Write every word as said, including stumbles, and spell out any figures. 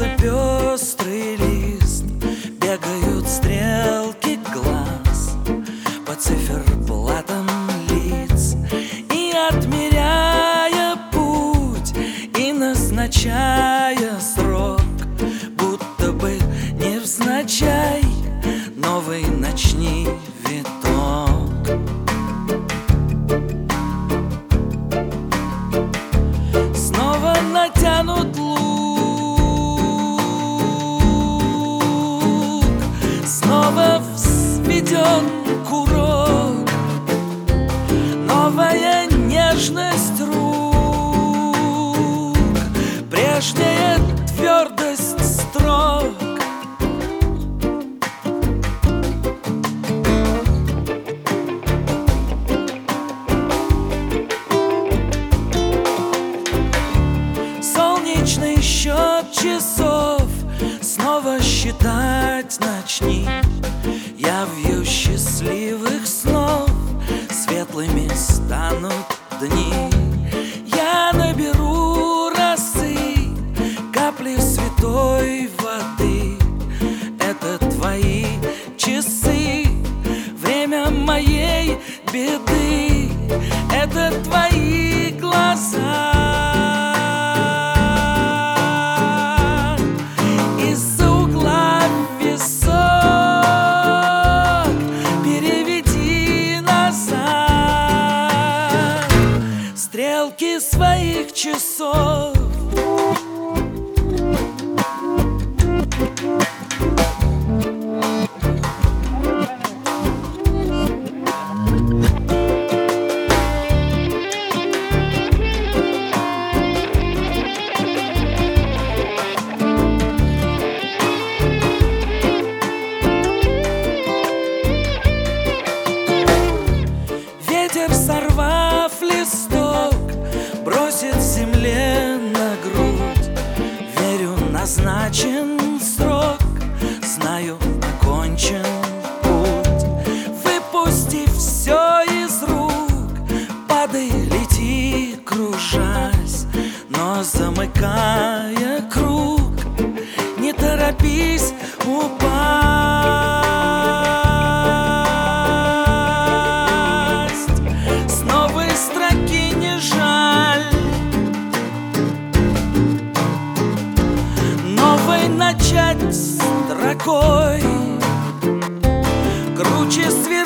за пестрый лист бегают стрелки глаз по циферблатам лиц, и отмеряя путь и назначая срок, будто бы невзначай новый начни виток. Снова натянут лук, снова взведен курок, новая нежность рук, прежняя твердость строк. Солнечный счет часов снова считать начни. Я вью счастливых снов, светлыми станут дни. Я наберу росы, капли святой воды. Это твои часы, время моей беды. Это твои глаза. Стрелки своих часов. Ветер, сорвав листок, бросит земле на грудь. Верю, назначен срок, знаю, окончен путь. Выпусти все из рук, падай, лети, кружась, но замыкая круг, не торопись упасть. С новой строки не жаль, начать строкой круче света.